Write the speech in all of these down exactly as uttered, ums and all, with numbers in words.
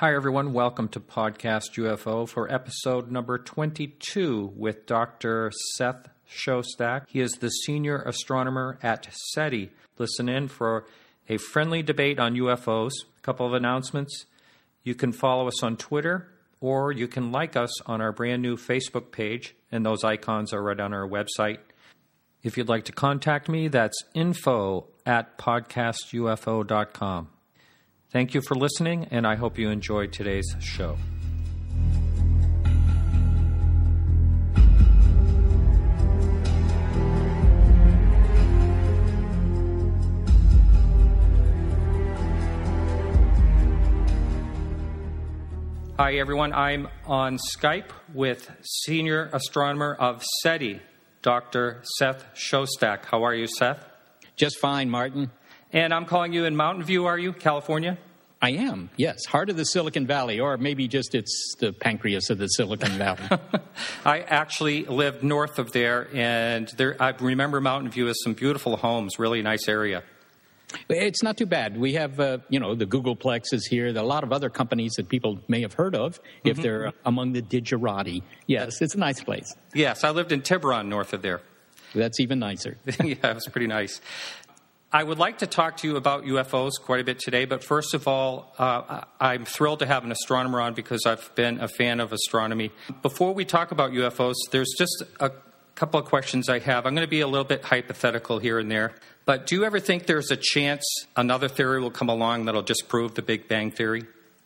Hi, everyone. Welcome to Podcast U F O for episode number twenty-two with Doctor Seth Shostak. He is the senior astronomer at SETI. Listen in for a friendly debate on U F Os. A couple of announcements. You can follow us on Twitter, or you can like us on our brand new Facebook page, and those icons are right on our website. If you'd like to contact me, that's info at podcast U F O dot com. Thank you for listening, and I hope you enjoyed today's show. Hi, everyone. I'm on Skype with senior astronomer of SETI, Doctor Seth Shostak. How are you, Seth? Just fine, Martin. And I'm calling you in Mountain View, are you, California? I am, yes. Heart of the Silicon Valley, or maybe just it's the pancreas of the Silicon Valley. I actually lived north of there, and there, I remember Mountain View as some beautiful homes, really nice area. It's not too bad. We have, uh, you know, the Googleplex is here. There are a lot of other companies that people may have heard of if mm-hmm. they're among the digerati. Yes, it's a nice place. Yes, I lived in Tiburon north of there. That's even nicer. Yeah, it's pretty nice. I would like to talk to you about U F Os quite a bit today, but first of all, uh, I'm thrilled to have an astronomer on because I've been a fan of astronomy. Before we talk about U F Os, there's just a couple of questions I have. I'm going to be a little bit hypothetical here and there, but do you ever think there's a chance another theory will come along that'll disprove the Big Bang Theory?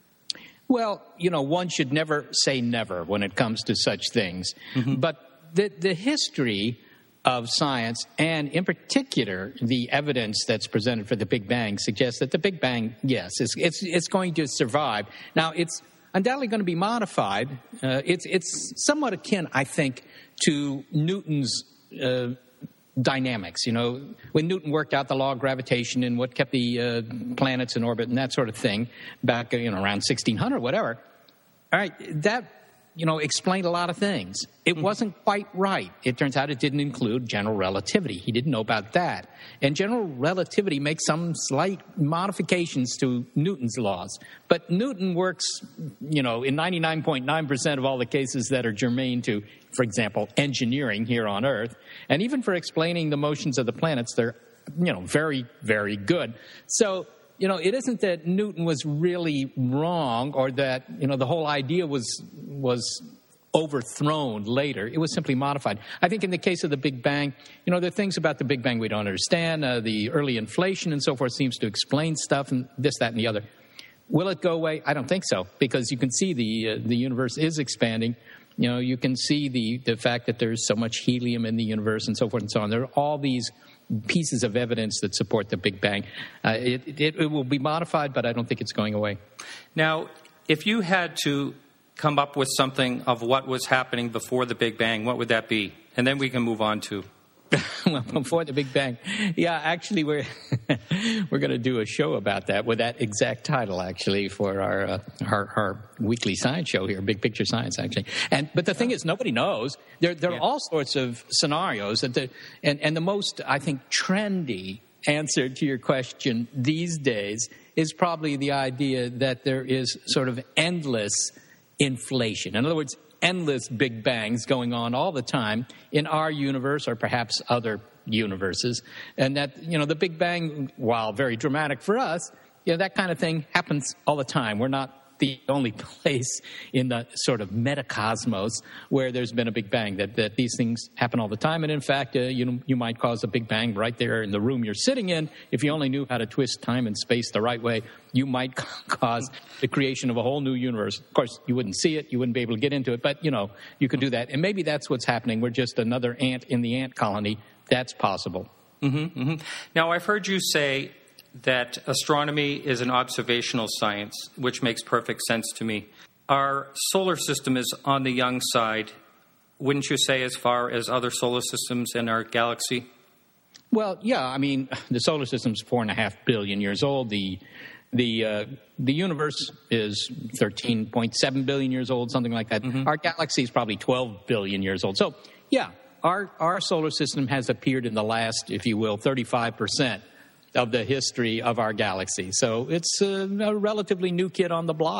Well, you know, one should never say never when it comes to such things, mm-hmm. but the, the history of science, and in particular, the evidence that's presented for the Big Bang suggests that the Big Bang, yes, it's it's, it's going to survive. Now, it's undoubtedly going to be modified. Uh, it's it's somewhat akin, I think, to Newton's uh, dynamics. You know, when Newton worked out the law of gravitation and what kept the uh, planets in orbit and that sort of thing back, you know, around sixteen hundred, whatever. All right, that, you know, explained a lot of things. It wasn't quite right. It turns out it didn't include general relativity. He didn't know about that. And general relativity makes some slight modifications to Newton's laws. But Newton works, you know, in ninety-nine point nine percent of all the cases that are germane to, for example, engineering here on Earth. And even for explaining the motions of the planets, they're, you know, very, very good. So, you know, it isn't that Newton was really wrong or that, you know, the whole idea was was overthrown later. It was simply modified. I think in the case of the Big Bang, you know, there are things about the Big Bang we don't understand. Uh, the early inflation and so forth seems to explain stuff and this, that, and the other. Will it go away? I don't think so, because you can see the uh, the universe is expanding. You know, you can see the, the fact that there's so much helium in the universe and so forth and so on. There are all these pieces of evidence that support the Big Bang. Uh, it, it, it will be modified, but I don't think it's going away. Now, if you had to come up with something of what was happening before the Big Bang, what would that be? And then we can move on to... Well, before the Big Bang. Yeah, actually, we're we're going to do a show about that with that exact title, actually, for our, uh, our our weekly science show here, Big Picture Science, actually. And but the thing is, nobody knows. There there are yeah. all sorts of scenarios that the and and the most, I think, trendy answer to your question these days is probably the idea that there is sort of endless inflation. In other words, endless Big Bangs going on all the time in our universe or perhaps other universes. And that, you know, the Big Bang, while very dramatic for us, you know, that kind of thing happens all the time. We're not the only place in the sort of metacosmos where there's been a Big Bang, that, that these things happen all the time. And in fact, uh, you, you might cause a Big Bang right there in the room you're sitting in. If you only knew how to twist time and space the right way, you might cause the creation of a whole new universe. Of course, you wouldn't see it. You wouldn't be able to get into it. But, you know, you could do that. And maybe that's what's happening. We're just another ant in the ant colony. That's possible. Mm-hmm, mm-hmm. Now, I've heard you say that astronomy is an observational science, which makes perfect sense to me. Our solar system is on the young side, wouldn't you say, as far as other solar systems in our galaxy? Well, yeah. I mean, the solar system's four and a half billion years old. The the uh, the universe is thirteen point seven billion years old, something like that. Mm-hmm. Our galaxy is probably twelve billion years old. So, yeah, our our solar system has appeared in the last, if you will, thirty-five percent of the history of our galaxy. So it's a, a relatively new kid on the block.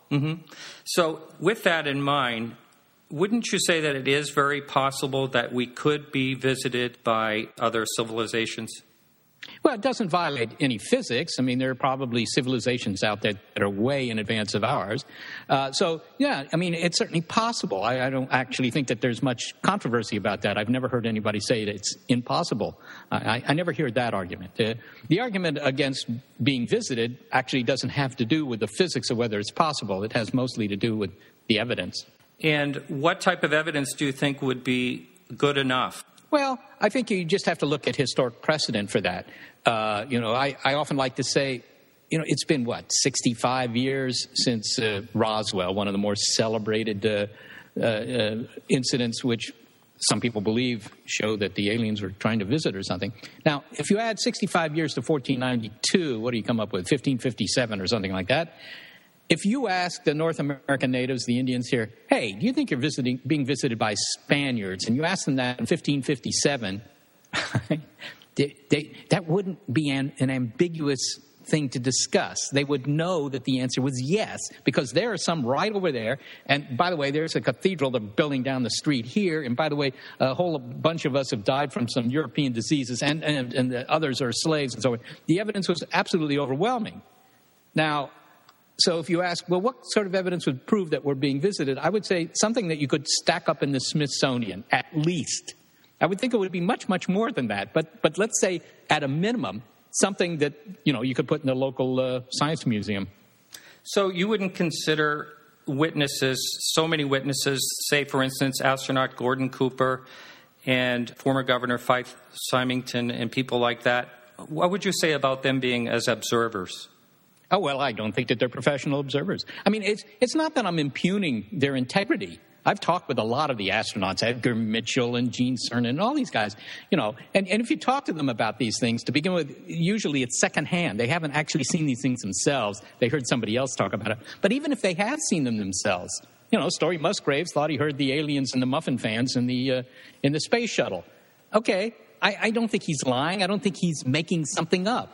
Mm-hmm. So with that in mind, wouldn't you say that it is very possible that we could be visited by other civilizations? Well, it doesn't violate any physics. I mean, there are probably civilizations out there that are way in advance of ours. Uh, so, yeah, I mean, it's certainly possible. I, I don't actually think that there's much controversy about that. I've never heard anybody say that it's impossible. I, I never hear that argument. Uh, the argument against being visited actually doesn't have to do with the physics of whether it's possible. It has mostly to do with the evidence. And what type of evidence do you think would be good enough? Well, I think you just have to look at historic precedent for that. Uh, you know, I, I often like to say, you know, it's been, what, sixty-five years since uh, Roswell, one of the more celebrated uh, uh, uh, incidents which some people believe show that the aliens were trying to visit or something. Now, if you add sixty-five years to fourteen ninety-two, what do you come up with, fifteen fifty-seven or something like that? If you ask the North American natives, the Indians here, hey, do you think you're visiting, being visited by Spaniards? And you ask them that in fifteen fifty-seven, they, they, that wouldn't be an, an ambiguous thing to discuss. They would know that the answer was yes, because there are some right over there. And by the way, there's a cathedral they're building down the street here. And by the way, a whole bunch of us have died from some European diseases, and, and, and the others are slaves and so on. The evidence was absolutely overwhelming. Now, so if you ask, well, what sort of evidence would prove that we're being visited? I would say something that you could stack up in the Smithsonian, at least. I would think it would be much, much more than that. But but let's say, at a minimum, something that, you know, you could put in the local uh, science museum. So you wouldn't consider witnesses, so many witnesses, say, for instance, astronaut Gordon Cooper and former Governor Fife Symington and people like that. What would you say about them being as observers? Oh, well, I don't think that they're professional observers. I mean, it's it's not that I'm impugning their integrity. I've talked with a lot of the astronauts, Edgar Mitchell and Gene Cernan and all these guys, you know, and, and if you talk to them about these things, to begin with, usually it's secondhand. They haven't actually seen these things themselves. They heard somebody else talk about it. But even if they have seen them themselves, you know, Story Musgraves thought he heard the aliens and the muffin fans in the, uh, in the space shuttle. Okay, I, I don't think he's lying. I don't think he's making something up.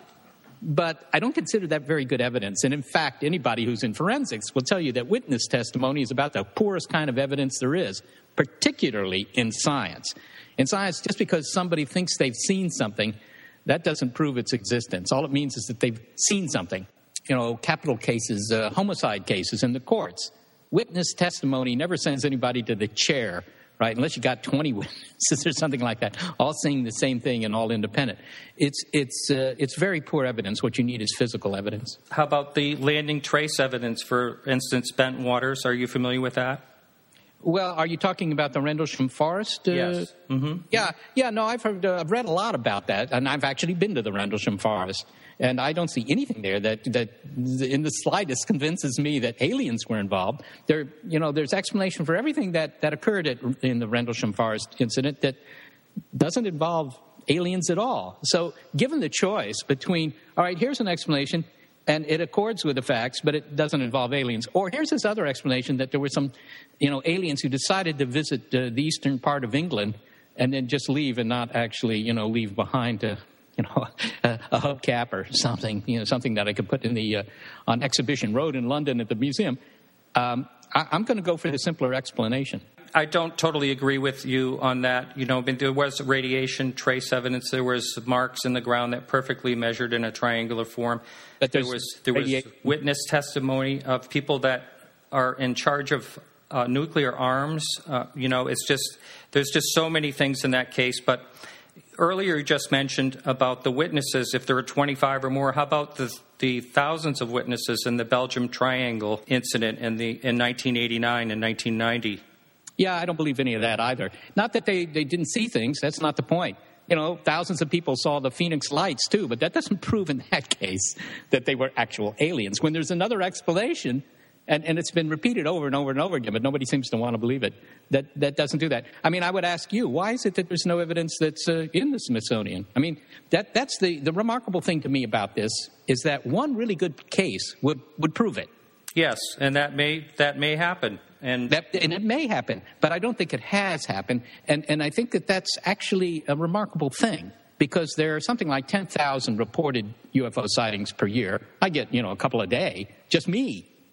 But I don't consider that very good evidence. And in fact, anybody who's in forensics will tell you that witness testimony is about the poorest kind of evidence there is, particularly in science. In science, just because somebody thinks they've seen something, that doesn't prove its existence. All it means is that they've seen something. You know, capital cases, uh, homicide cases in the courts. Witness testimony never sends anybody to the chair, right, unless you got twenty witnesses or something like that, all saying the same thing and all independent. It's it's uh, it's very poor evidence. What you need is physical evidence. How about the landing trace evidence, for instance, Bent Waters? Are you familiar with that? Well, are you talking about the Rendlesham Forest? Uh, yes. Mm-hmm. Yeah, yeah. No, I've heard, uh, I've read a lot about that, and I've actually been to the Rendlesham Forest. And I don't see anything there that, that in the slightest convinces me that aliens were involved. There, you know, there's explanation for everything that, that occurred at, in the Rendlesham Forest incident that doesn't involve aliens at all. So given the choice between, all right, here's an explanation, and it accords with the facts, but it doesn't involve aliens. Or here's this other explanation that there were some, you know, aliens who decided to visit uh, the eastern part of England and then just leave and not actually, you know, leave behind to... you know, a, a hubcap or something, you know, something that I could put in the uh, on Exhibition Road in London at the museum. Um, I, I'm going to go for the simpler explanation. I don't totally agree with you on that. You know, there was radiation trace evidence. There was marks in the ground that perfectly measured in a triangular form. But there was there was radiation. Witness testimony of people that are in charge of uh, nuclear arms. Uh, you know, it's just there's just so many things in that case, but. Earlier, you just mentioned about the witnesses, if there were twenty-five or more. How about the, the thousands of witnesses in the Belgium Triangle incident in, the, in nineteen eighty-nine and nineteen ninety? Yeah, I don't believe any of that either. Not that they, they didn't see things. That's not the point. You know, thousands of people saw the Phoenix Lights, too, but that doesn't prove in that case that they were actual aliens. When there's another explanation, and, and it's been repeated over and over and over again, but nobody seems to want to believe it, that, that doesn't do that. I mean, I would ask you, why is it that there's no evidence that's uh, in the Smithsonian? I mean, that that's the, the remarkable thing to me about this, is that one really good case would, would prove it. Yes, and that may that may happen. And that, and it may happen, but I don't think it has happened. And, and I think that that's actually a remarkable thing, because there are something like ten thousand reported U F O sightings per year. I get, you know, a couple a day, just me.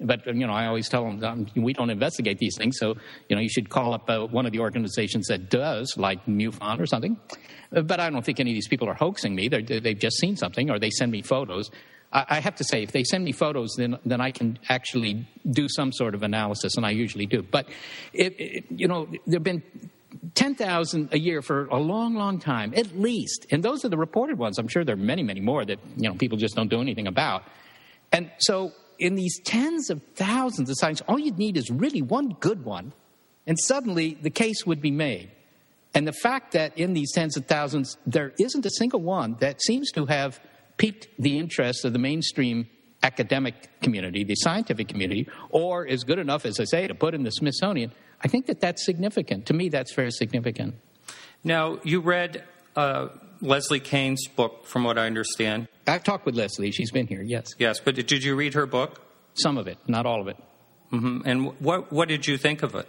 But, you know, I always tell them, um, we don't investigate these things, so, you know, you should call up uh, one of the organizations that does, like MUFON or something. Uh, but I don't think any of these people are hoaxing me. They're, they've just seen something, or they send me photos. I, I have to say, if they send me photos, then then I can actually do some sort of analysis, and I usually do. But, it, it, you know, there have been ten thousand a year for a long, long time, at least. And those are the reported ones. I'm sure there are many, many more that, you know, people just don't do anything about. And so in these tens of thousands of sightings, all you'd need is really one good one, and suddenly the case would be made. And the fact that in these tens of thousands, there isn't a single one that seems to have piqued the interest of the mainstream academic community, the scientific community, or is good enough, as I say, to put in the Smithsonian, I think that that's significant. To me, that's very significant. Now, you read uh, Leslie Kean's book, from what I understand. I've talked with Leslie. She's been here, yes. Yes, but did you read her book? Some of it, not all of it. Mm-hmm. And what what did you think of it?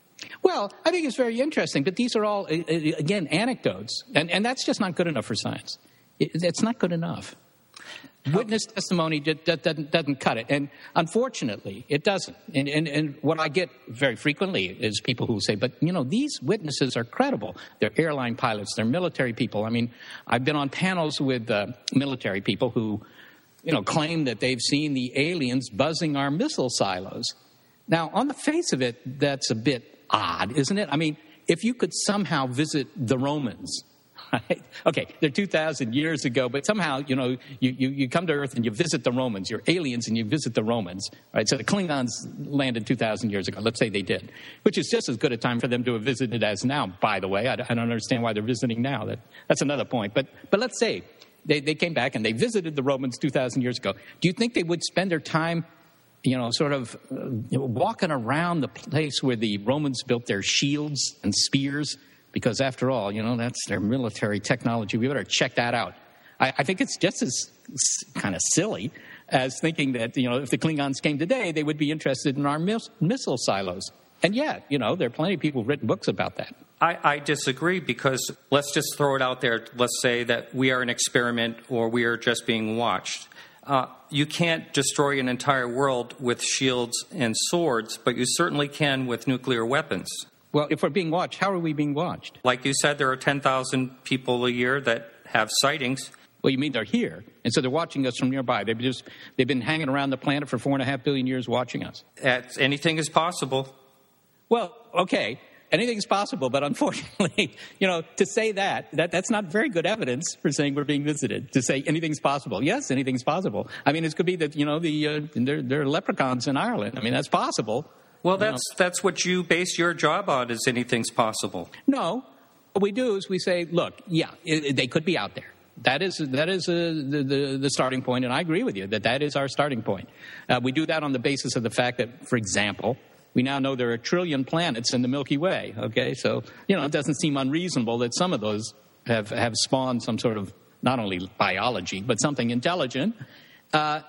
Well, I think it's very interesting, but these are all, again, anecdotes, and, and that's just not good enough for science. It, it's not good enough. Witness testimony doesn't, doesn't cut it, and unfortunately, it doesn't. And, and, and what I get very frequently is people who say, but, you know, these witnesses are credible. They're airline pilots. They're military people. I mean, I've been on panels with uh, military people who, you know, claim that they've seen the aliens buzzing our missile silos. Now, on the face of it, that's a bit odd, isn't it? I mean, if you could somehow visit the Romans, right? Okay, they're two thousand years ago, but somehow, you know, you, you, you come to Earth and you visit the Romans. You're aliens and you visit the Romans, right? So the Klingons landed two thousand years ago. Let's say they did, which is just as good a time for them to have visited as now, by the way. I, I don't understand why they're visiting now. That, that's another point. But, but let's say they, they came back and they visited the Romans two thousand years ago. Do you think they would spend their time, you know, sort of uh, you know, walking around the place where the Romans built their shields and spears? Because after all, you know, that's their military technology. We better check that out. I, I think it's just as kind of silly as thinking that, you know, if the Klingons came today, they would be interested in our miss- missile silos. And yet, you know, there are plenty of people who've written books about that. I, I disagree, because let's just throw it out there. Let's say that we are an experiment or we are just being watched. Uh, you can't destroy an entire world with shields and swords, but you certainly can with nuclear weapons. Well, if we're being watched, how are we being watched? Like you said, there are ten thousand people a year that have sightings. Well, you mean they're here, and so they're watching us from nearby. They've just they've been hanging around the planet for four and a half billion years watching us. It's, anything is possible. Well, okay, anything is possible, but unfortunately, you know, to say that, that that's not very good evidence for saying we're being visited. To say anything's possible. Yes, anything's possible. I mean, it could be that, you know, the uh, there, there are leprechauns in Ireland. I mean, that's possible. Well, that's you know. that's what you base your job on, is anything's possible. No. What we do is we say, look, yeah, it, it, they could be out there. That is that is uh, the, the, the starting point, and I agree with you that that is our starting point. Uh, we do that on the basis of the fact that, for example, we now know there are a trillion planets in the Milky Way, okay? So, you know, it doesn't seem unreasonable that some of those have, have spawned some sort of, not only biology, but something intelligent. Uh,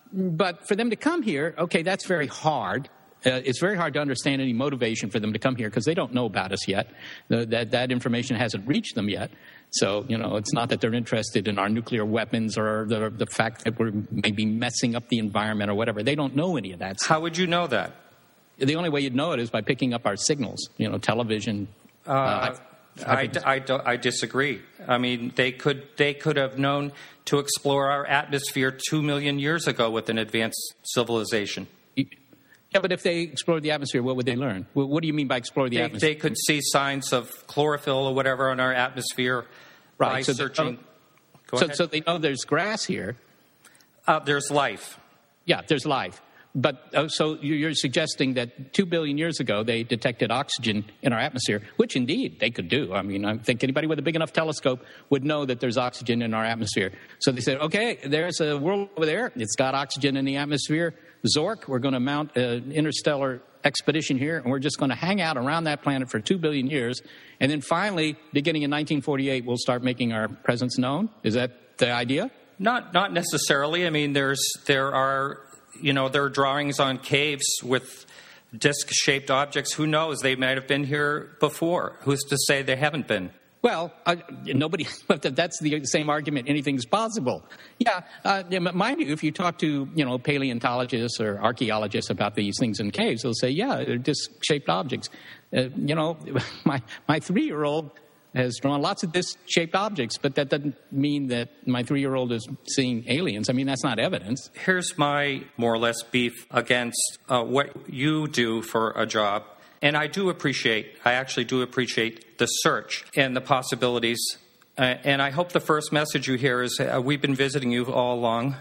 but for them to come here, okay, that's very hard. Uh, it's very hard to understand any motivation for them to come here because they don't know about us yet. The, that, that information hasn't reached them yet. So, you know, it's not that they're interested in our nuclear weapons or the, the fact that we're maybe messing up the environment or whatever. They don't know any of that. How would you know that? The only way you'd know it is by picking up our signals, you know, television. Uh, uh, I, I, I, I disagree. I mean, they could they could have known to explore our atmosphere two million years ago with an advanced civilization. Yeah, but if they explored the atmosphere, what would they learn? What do you mean by explore the they, atmosphere? They could see signs of chlorophyll or whatever on our atmosphere right. by so searching. Go so, so they know there's grass here. Uh, there's life. Yeah, there's life. But uh, so you're suggesting that two billion years ago they detected oxygen in our atmosphere, which indeed they could do. I mean, I think anybody with a big enough telescope would know that there's oxygen in our atmosphere. So they said, okay, there's a world over there. It's got oxygen in the atmosphere. Zork, we're going to mount an interstellar expedition here, and we're just going to hang out around that planet for two billion years. And then finally, beginning in nineteen forty-eight, we'll start making our presence known. Is that the idea? Not not necessarily. I mean, there's there are... You know, there are drawings on caves with disc-shaped objects. Who knows? They might have been here before. Who's to say they haven't been? Well, uh, nobody, that's the same argument, anything's possible. Yeah, uh, mind you, if you talk to, you know, paleontologists or archaeologists about these things in caves, they'll say, yeah, they're disc-shaped objects. Uh, you know, my, my three-year-old has drawn lots of disc-shaped objects, but that doesn't mean that my three-year-old is seeing aliens. I mean, that's not evidence. Here's my more or less beef against uh, what you do for a job. And I do appreciate, I actually do appreciate the search and the possibilities. Uh, and I hope the first message you hear is, uh, we've been visiting you all along.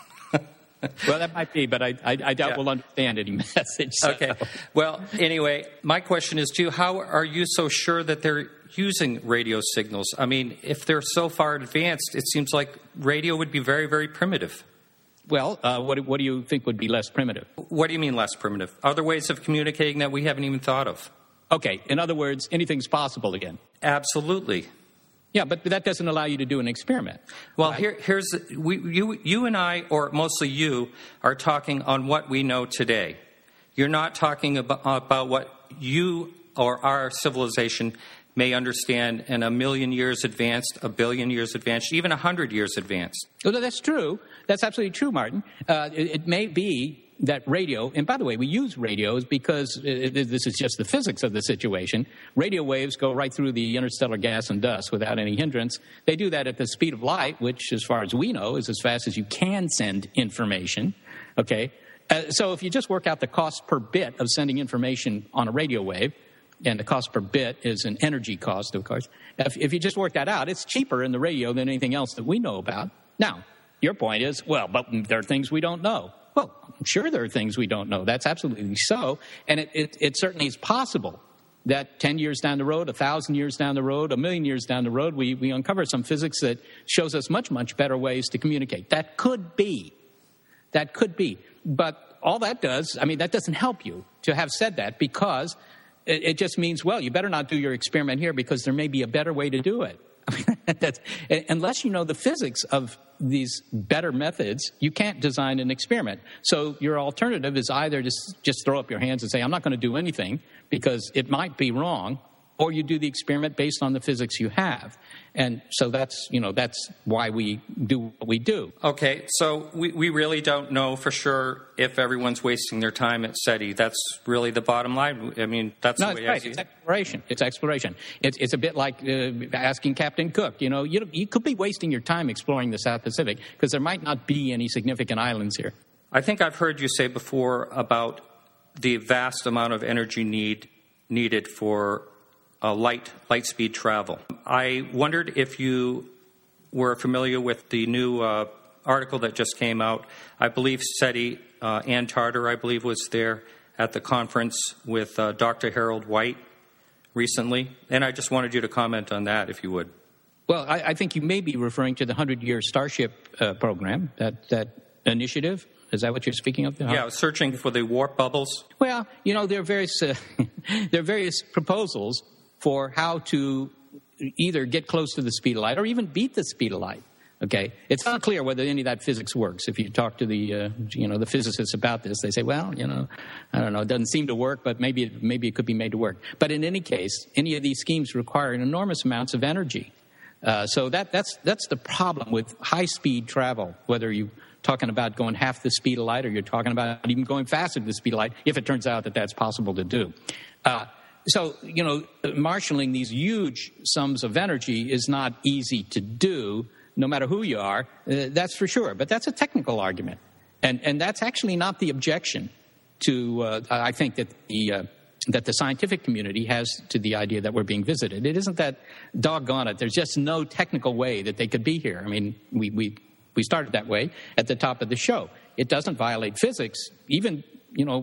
Well, that might be, but I, I, I doubt yeah. we'll understand any message. So. Okay. Well, anyway, my question is to you, how are you so sure that they're using radio signals? I mean, if they're so far advanced, it seems like radio would be very, very primitive. Well, uh, what, what do you think would be less primitive? What do you mean less primitive? Other ways of communicating that we haven't even thought of. Okay. In other words, anything's possible again. Absolutely. Yeah, but that doesn't allow you to do an experiment. Well, right? here, here's we, you. You and I, or mostly you, are talking on what we know today. You're not talking about, about what you or our civilization may understand in a million years advanced, a billion years advanced, even a hundred years advanced. Well, that's true. That's absolutely true, Martin. Uh, it, it may be that radio, and by the way, we use radios because it, it, this is just the physics of the situation. Radio waves go right through the interstellar gas and dust without any hindrance. They do that at the speed of light, which, as far as we know, is as fast as you can send information. Okay? Uh, so if you just work out the cost per bit of sending information on a radio wave, and the cost per bit is an energy cost, of course. If, if you just work that out, it's cheaper in the radio than anything else that we know about. Now, your point is, well, but there are things we don't know. Well, I'm sure there are things we don't know. That's absolutely so. And it, it, it certainly is possible that ten years down the road, one thousand years down the road, a million years down the road, we, we uncover some physics that shows us much, much better ways to communicate. That could be. That could be. But all that does, I mean, that doesn't help you to have said that, because it, it just means, well, you better not do your experiment here because there may be a better way to do it. That's, unless you know the physics of these better methods, you can't design an experiment. So your alternative is either to just throw up your hands and say, I'm not going to do anything because it might be wrong, or you do the experiment based on the physics you have. And so that's, you know, that's why we do what we do. Okay, so we, we really don't know for sure if everyone's wasting their time at SETI. That's really the bottom line. I mean, that's no, the way right. I see it's it. Exploration. It's exploration. It's, it's a bit like uh, asking Captain Cook. You know, you, you could be wasting your time exploring the South Pacific because there might not be any significant islands here. I think I've heard you say before about the vast amount of energy need needed for Uh, light light speed travel. I wondered if you were familiar with the new uh, article that just came out. I believe SETI, uh, Ann Tarter, I believe, was there at the conference with uh, Doctor Harold White recently. And I just wanted you to comment on that, if you would. Well, I, I think you may be referring to the hundred-year Starship uh, program, that, that initiative. Is that what you're speaking of? Yeah, searching for the warp bubbles. Well, you know, there are various, uh, there are various proposals for how to either get close to the speed of light or even beat the speed of light. Okay, it's not clear whether any of that physics works. If you talk to the, uh, you know, the physicists about this, they say, well, you know, I don't know, it doesn't seem to work, but maybe it, maybe it could be made to work. But in any case, any of these schemes require enormous amounts of energy. Uh, so that that's that's the problem with high-speed travel, whether you're talking about going half the speed of light or you're talking about even going faster than the speed of light, if it turns out that that's possible to do. Uh, So, you know, marshaling these huge sums of energy is not easy to do, no matter who you are. Uh, that's for sure. But that's a technical argument. And and that's actually not the objection to, uh, I think, that the uh, that the scientific community has to the idea that we're being visited. It isn't that, doggone it, there's just no technical way that they could be here. I mean, we, we, we started that way at the top of the show. It doesn't violate physics, even, you know,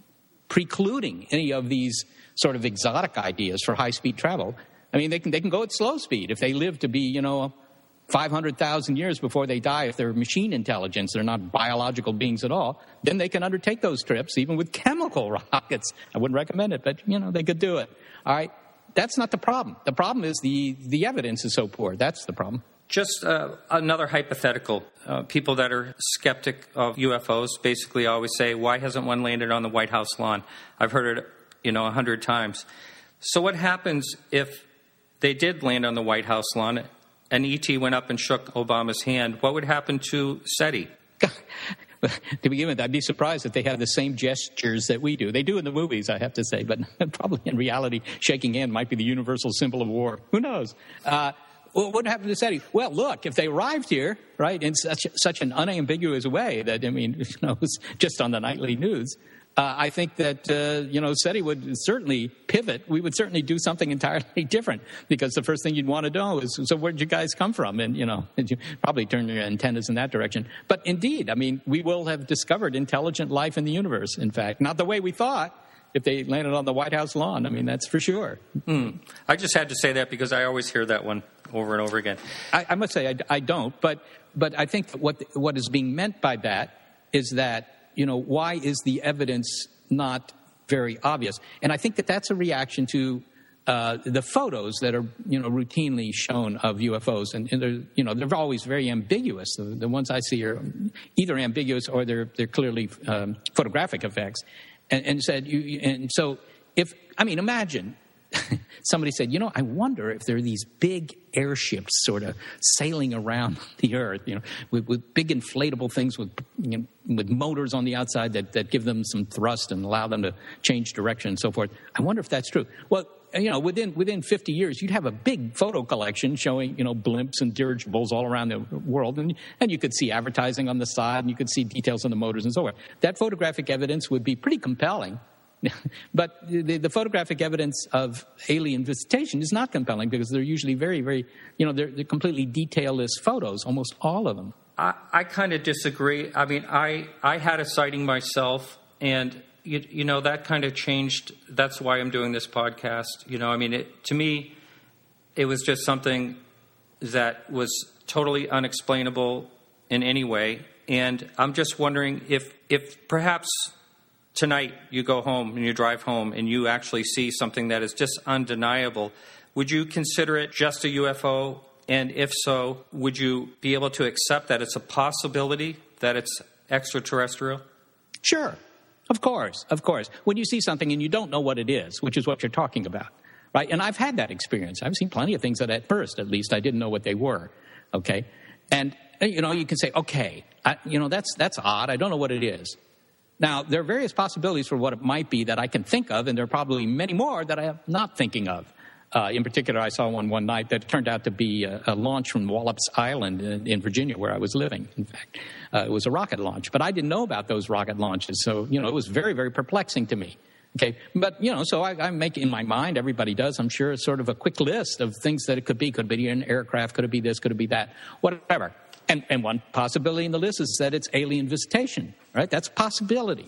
precluding any of these sort of exotic ideas for high-speed travel. I mean, they can they can go at slow speed. If they live to be, you know, five hundred thousand years before they die, if they're machine intelligence, they're not biological beings at all, then they can undertake those trips, even with chemical rockets. I wouldn't recommend it, but, you know, they could do it. All right? That's not the problem. The problem is the, the evidence is so poor. That's the problem. Just uh, another hypothetical. Uh, people that are skeptic of U F Os basically always say, why hasn't one landed on the White House lawn? I've heard it, you know, a hundred times. So what happens if they did land on the White House lawn and E T went up and shook Obama's hand, what would happen to SETI? To begin with, I'd be surprised if they had the same gestures that we do. They do in the movies, I have to say, but probably in reality, shaking hand might be the universal symbol of war. Who knows? Uh, what would happen to SETI? Well, look, if they arrived here, right, in such such an unambiguous way that, I mean, you know, it was just on the nightly news, uh, I think that, uh, you know, SETI would certainly pivot. We would certainly do something entirely different, because the first thing you'd want to know is, so where'd you guys come from? And, you know, you probably turn your antennas in that direction. But indeed, I mean, we will have discovered intelligent life in the universe, in fact. Not the way we thought if they landed on the White House lawn. I mean, that's for sure. Hmm. I just had to say that because I always hear that one over and over again. I, I must say I, I don't, but but I think that what what is being meant by that is that, you know, why is the evidence not very obvious? And I think that that's a reaction to uh, the photos that are, you know, routinely shown of U F Os, and, and they're, you know, they're always very ambiguous. The, the ones I see are either ambiguous or they're they're clearly um, photographic effects. And, and said, you, and so if I mean, imagine. Somebody said, you know, I wonder if there are these big airships sort of sailing around the Earth, you know, with, with big inflatable things with, you know, with motors on the outside that, that give them some thrust and allow them to change direction and so forth. I wonder if that's true. Well, you know, within within fifty years, you'd have a big photo collection showing, you know, blimps and dirigibles all around the world. And, and you could see advertising on the side, and you could see details on the motors and so forth. That photographic evidence would be pretty compelling. But the, the photographic evidence of alien visitation is not compelling, because they're usually very, very, you know, they're, they're completely detailless photos, almost all of them. I, I kind of disagree. I mean, I, I had a sighting myself, and, you, you know, that kind of changed. That's why I'm doing this podcast. You know, I mean, it, to me, it was just something that was totally unexplainable in any way. And I'm just wondering if, if perhaps tonight you go home and you drive home and you actually see something that is just undeniable, would you consider it just a U F O? And if so, would you be able to accept that it's a possibility that it's extraterrestrial? Sure. Of course. Of course. When you see something and you don't know what it is, which is what you're talking about, right? And I've had that experience. I've seen plenty of things that at first, at least, I didn't know what they were. Okay. And, you know, you can say, okay, I, you know, that's that's odd. I don't know what it is. Now, there are various possibilities for what it might be that I can think of, and there are probably many more that I am not thinking of. Uh, in particular, I saw one one night that turned out to be a, a launch from Wallops Island in, in Virginia, where I was living, in fact. Uh, it was a rocket launch, but I didn't know about those rocket launches, so, you know, it was very, very perplexing to me. Okay, but, you know, so I, I make in my mind, everybody does, I'm sure, sort of a quick list of things that it could be. Could it be an aircraft? Could it be this? Could it be that? Whatever. And, and one possibility in the list is that it's alien visitation, right? That's a possibility.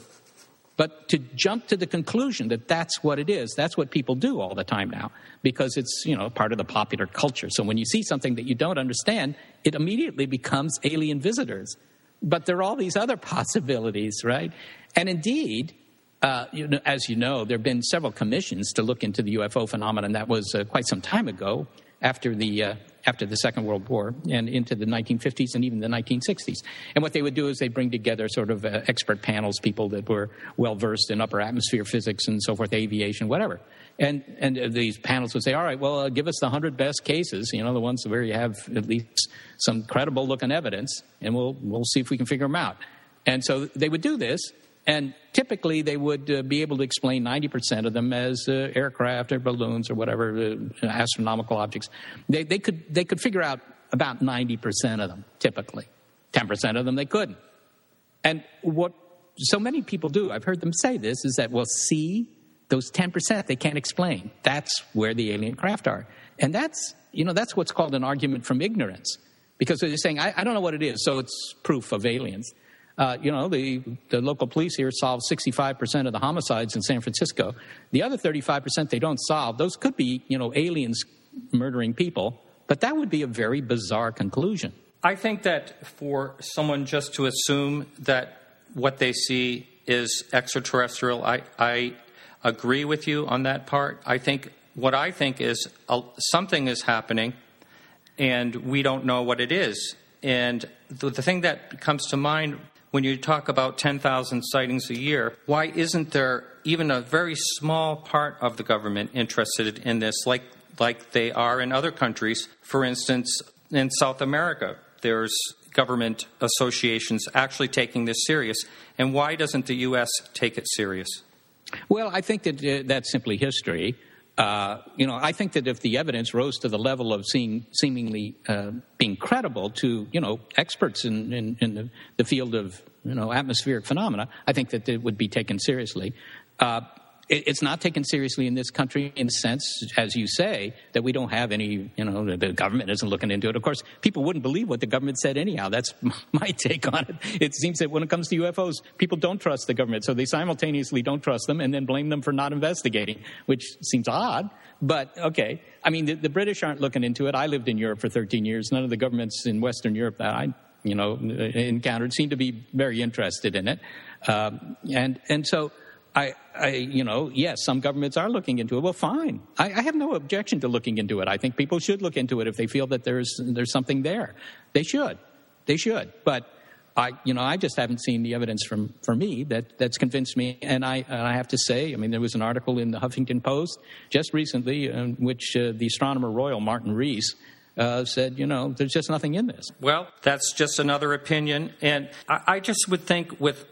But to jump to the conclusion that that's what it is, that's what people do all the time now, because it's, you know, part of the popular culture. So when you see something that you don't understand, it immediately becomes alien visitors. But there are all these other possibilities, right? And indeed, uh, you know, as you know, there have been several commissions to look into the U F O phenomenon. That was uh, quite some time ago, after the uh, after the Second World War and into the nineteen fifties and even the nineteen sixties. And what they would do is they'd bring together sort of uh, expert panels, people that were well-versed in upper atmosphere physics and so forth, aviation, whatever. And and uh, these panels would say, all right, well, uh, give us the one hundred best cases, you know, the ones where you have at least some credible-looking evidence, and we'll we'll see if we can figure them out. And so they would do this. And typically, they would uh, be able to explain ninety percent of them as uh, aircraft or balloons or whatever, uh, astronomical objects. They, they could they could figure out about ninety percent of them, typically. ten percent of them they couldn't. And what so many people do, I've heard them say this, is that, well, see, those ten percent they can't explain. That's where the alien craft are. And that's, you know, that's what's called an argument from ignorance. Because they're saying, I, I don't know what it is, so it's proof of aliens. Uh, you know, the, the local police here solve sixty-five percent of the homicides in San Francisco. The other thirty-five percent they don't solve. Those could be, you know, aliens murdering people. But that would be a very bizarre conclusion. I think that for someone just to assume that what they see is extraterrestrial, I, I agree with you on that part. I think what I think is uh, something is happening, and we don't know what it is. And the, the thing that comes to mind when you talk about ten thousand sightings a year, why isn't there even a very small part of the government interested in this? Like like they are in other countries. For instance, in South America, there's government associations actually taking this serious. And why doesn't the U S take it serious? Well, I think that uh, that's simply history. Uh, you know, I think that if the evidence rose to the level of seeing, seemingly uh, being credible to, you know, experts in, in, in the, the field of, you know, atmospheric phenomena, I think that it would be taken seriously. Uh, it, it's not taken seriously in this country in the sense, as you say, that we don't have any, you know, the, the government isn't looking into it. Of course, people wouldn't believe what the government said anyhow. That's my take on it. It seems that when it comes to U F Os, people don't trust the government, so they simultaneously don't trust them and then blame them for not investigating, which seems odd. But, okay, I mean, the, the British aren't looking into it. I lived in Europe for thirteen years. None of the governments in Western Europe that I, you know, encountered seemed to be very interested in it. Um, and, and so... I, I, you know, yes, some governments are looking into it. Well, fine. I, I have no objection to looking into it. I think people should look into it if they feel that there's there's something there. They should. They should. But I, you know, I just haven't seen the evidence from for me that that's convinced me. And I, and I have to say, I mean, there was an article in the Huffington Post just recently in which uh, the astronomer royal Martin Rees uh, said, you know, there's just nothing in this. Well, that's just another opinion, and I, I just would think with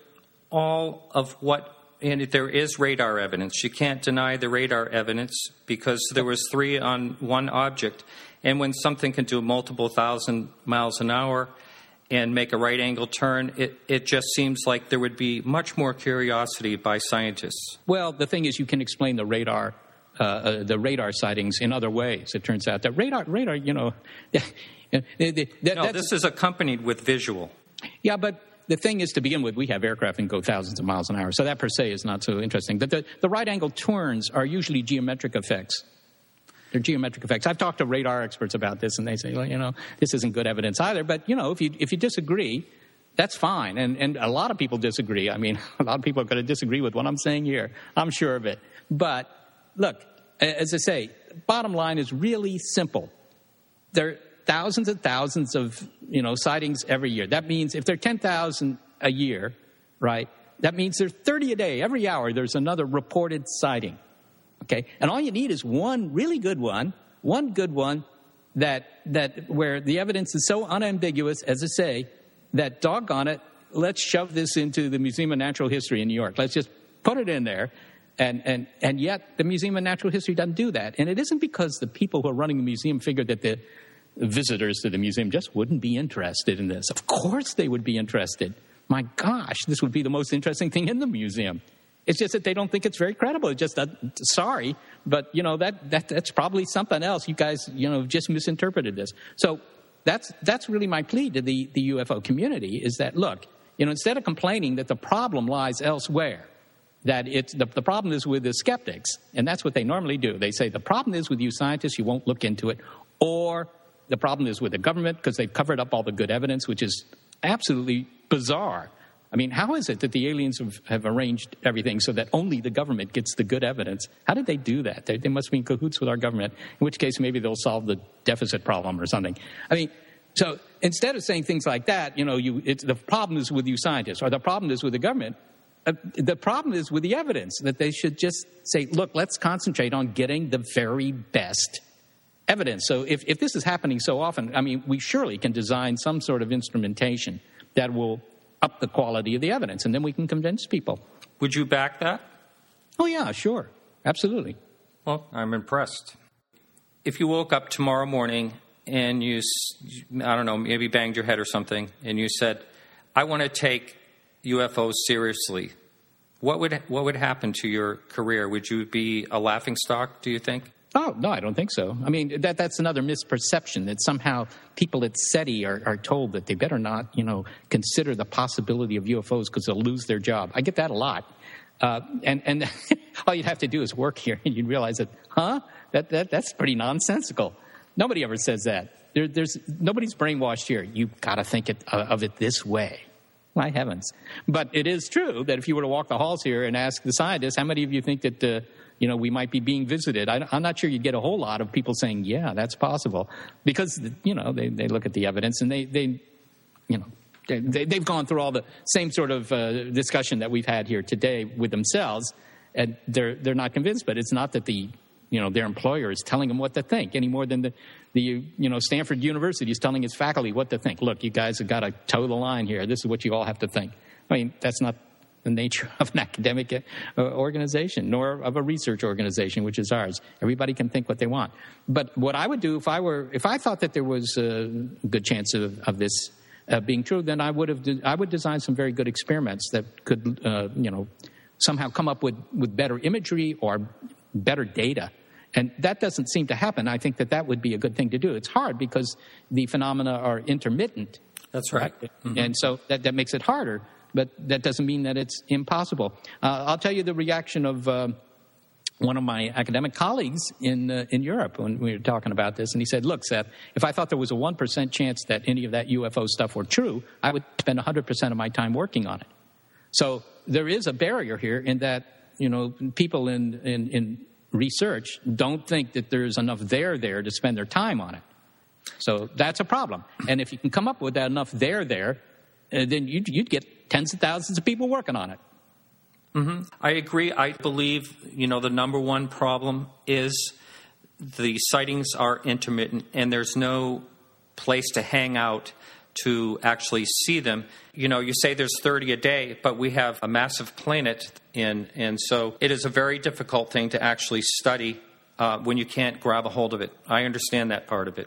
all of what. And if there is radar evidence, you can't deny the radar evidence because there was three on one object. And when something can do multiple thousand miles an hour and make a right-angle turn, it, it just seems like there would be much more curiosity by scientists. Well, the thing is, you can explain the radar, uh, uh, the radar sightings in other ways. It turns out that radar, radar, you know, that, no, this is accompanied with visual. Yeah, but. The thing is, to begin with, we have aircraft that can go thousands of miles an hour, so that per se is not so interesting. But the, the right-angle turns are usually geometric effects. They're geometric effects. I've talked to radar experts about this, and they say, well, you know, this isn't good evidence either. But, you know, if you if you disagree, that's fine. And, and a lot of people disagree. I mean, a lot of people are going to disagree with what I'm saying here. I'm sure of it. But, look, as I say, bottom line is really simple. There thousands and thousands of, you know, sightings every year. That means if there are ten thousand a year, right, that means there's thirty a day. Every hour there's another reported sighting, okay? And all you need is one really good one, one good one that that where the evidence is so unambiguous, as I say, that doggone it, let's shove this into the Museum of Natural History in New York. Let's just put it in there. And, and, and yet the Museum of Natural History doesn't do that. And it isn't because the people who are running the museum figured that the visitors to the museum just wouldn't be interested in this. Of course they would be interested. My gosh, this would be the most interesting thing in the museum. It's just that they don't think it's very credible. It's just, uh, sorry, but, you know, that, that that's probably something else. You guys, you know, just misinterpreted this. So that's that's really my plea to the, the U F O community is that, look, you know, instead of complaining that the problem lies elsewhere, that it's the, the problem is with the skeptics, and that's what they normally do. They say the problem is with you scientists, you won't look into it, or the problem is with the government because they've covered up all the good evidence, which is absolutely bizarre. I mean, how is it that the aliens have, have arranged everything so that only the government gets the good evidence? How did they do that? They, they must be in cahoots with our government, in which case maybe they'll solve the deficit problem or something. I mean, so instead of saying things like that, you know, you, it's, the problem is with you scientists or the problem is with the government, uh, the problem is with the evidence, that they should just say, look, let's concentrate on getting the very best evidence. So if, if this is happening so often, I mean, we surely can design some sort of instrumentation that will up the quality of the evidence, and then we can convince people. Would you back that? Oh, yeah, sure. Absolutely. Well, I'm impressed. If you woke up tomorrow morning and you, I don't know, maybe banged your head or something, and you said, I want to take U F Os seriously, what would what would happen to your career? Would you be a laughingstock, do you think? Oh, no, I don't think so. I mean, that that's another misperception that somehow people at SETI are, are told that they better not, you know, consider the possibility of U F Os because they'll lose their job. I get that a lot. Uh, and and all you'd have to do is work here and you'd realize that, huh? That, that that's pretty nonsensical. Nobody ever says that. There, there's nobody's brainwashed here. You've got to think it, uh, of it this way. My heavens. But it is true that if you were to walk the halls here and ask the scientists, how many of you think that, uh, you know, we might be being visited? I, I'm not sure you'd get a whole lot of people saying, yeah, that's possible. Because, you know, they, they look at the evidence and they, they you know, they, they've gone through all the same sort of uh, discussion that we've had here today with themselves, and they're they're not convinced. But it's not that the you know, their employer is telling them what to think any more than the, the you know, Stanford University is telling its faculty what to think. Look, you guys have got to toe the line here. This is what you all have to think. I mean, that's not the nature of an academic uh, organization, nor of a research organization, which is ours. Everybody can think what they want. But what I would do if I were, if I thought that there was a good chance of, of this uh, being true, then I would have, de- I would design some very good experiments that could, uh, you know, somehow come up with, with better imagery or better data. And that doesn't seem to happen. I think that that would be a good thing to do. It's hard because the phenomena are intermittent. That's right. right? Mm-hmm. And so that, that makes it harder. But that doesn't mean that it's impossible. Uh, I'll tell you the reaction of uh, one of my academic colleagues in uh, in Europe when we were talking about this. And he said, look, Seth, if I thought there was a one percent chance that any of that U F O stuff were true, I would spend one hundred percent of my time working on it. So there is a barrier here in that, you know, people in, in, in research don't think that there's enough there there to spend their time on it. So that's a problem. And if you can come up with that enough there there, uh, then you'd, you'd get tens of thousands of people working on it. Mm-hmm. I agree. I believe, you know, the number one problem is the sightings are intermittent and there's no place to hang out to actually see them. You know, you say there's thirty a day, but we have a massive planet in, and so it is a very difficult thing to actually study uh, when you can't grab a hold of it. I understand that part of it.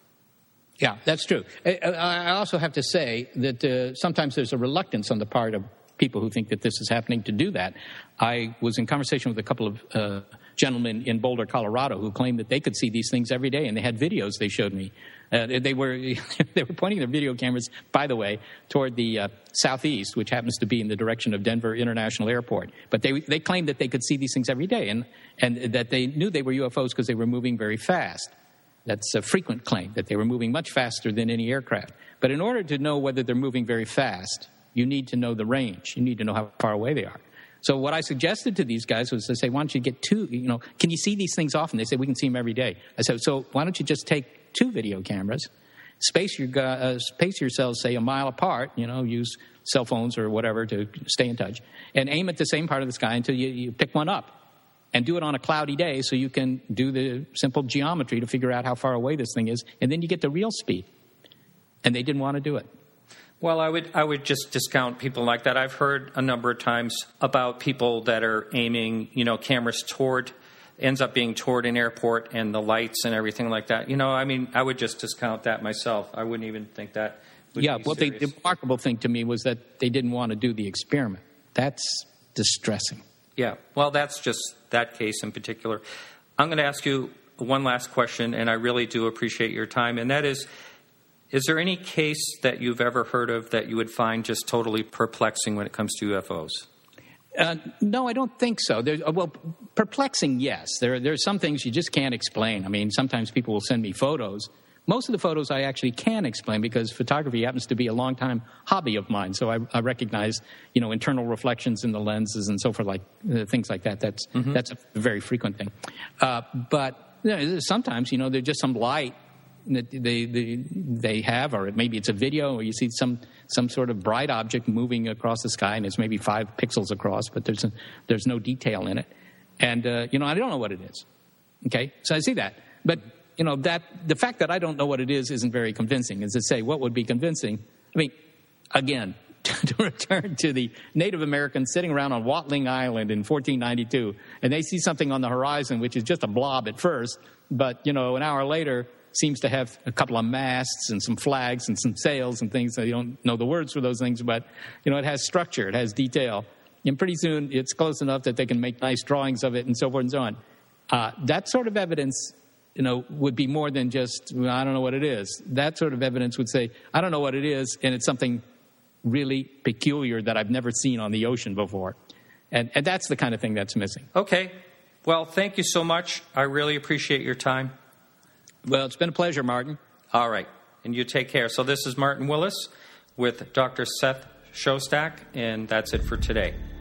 Yeah, that's true. I, I also have to say that uh, sometimes there's a reluctance on the part of people who think that this is happening to do that. I was in conversation with a couple of uh, gentlemen in Boulder, Colorado, who claimed that they could see these things every day, and they had videos they showed me. Uh, they were they were pointing their video cameras, by the way, toward the uh, southeast, which happens to be in the direction of Denver International Airport. But they they claimed that they could see these things every day, and and that they knew they were U F Os because they were moving very fast. That's a frequent claim, that they were moving much faster than any aircraft. But in order to know whether they're moving very fast, you need to know the range. You need to know how far away they are. So what I suggested to these guys was to say, why don't you get two, you know, can you see these things often? They said, we can see them every day. I said, so why don't you just take two video cameras, space your uh, space yourselves, say, a mile apart, you know, use cell phones or whatever to stay in touch, and aim at the same part of the sky until you, you pick one up. And do it on a cloudy day so you can do the simple geometry to figure out how far away this thing is, and then you get the real speed. And they didn't want to do it. Well, I would I would just discount people like that. I've heard a number of times about people that are aiming, you know, cameras toward, ends up being toward an airport and the lights and everything like that. You know, I mean, I would just discount that myself. I wouldn't even think that would yeah, be well, serious. The remarkable thing to me was that they didn't want to do the experiment. That's distressing. Yeah, well, that's just that case in particular. I'm going to ask you one last question, and I really do appreciate your time, and that is, is there any case that you've ever heard of that you would find just totally perplexing when it comes to U F Os? Uh, no, I don't think so. There, well, perplexing, yes. There, there are some things you just can't explain. I mean, sometimes people will send me photos. Most of the photos I actually can explain because photography happens to be a long-time hobby of mine. So I, I recognize, you know, internal reflections in the lenses and so forth, like uh, things like that. That's mm-hmm. that's a very frequent thing. Uh, but you know, sometimes, you know, there's just some light that they, they they have, or maybe it's a video, or you see some some sort of bright object moving across the sky, and it's maybe five pixels across, but there's a, there's no detail in it, and uh, you know, I don't know what it is. Okay, so I see that, but. You know, that the fact that I don't know what it is isn't very convincing. As I say, what would be convincing? I mean, again, to return to the Native Americans sitting around on Watling Island in fourteen ninety-two, and they see something on the horizon which is just a blob at first, but, you know, an hour later seems to have a couple of masts and some flags and some sails and things. They don't know the words for those things, but, you know, it has structure, it has detail. And pretty soon it's close enough that they can make nice drawings of it and so forth and so on. Uh, that sort of evidence, you know, would be more than just, well, I don't know what it is. That sort of evidence would say, I don't know what it is, and it's something really peculiar that I've never seen on the ocean before. And, and that's the kind of thing that's missing. Okay. Well, thank you so much. I really appreciate your time. Well, it's been a pleasure, Martin. All right. And you take care. So this is Martin Willis with Doctor Seth Shostak, and that's it for today.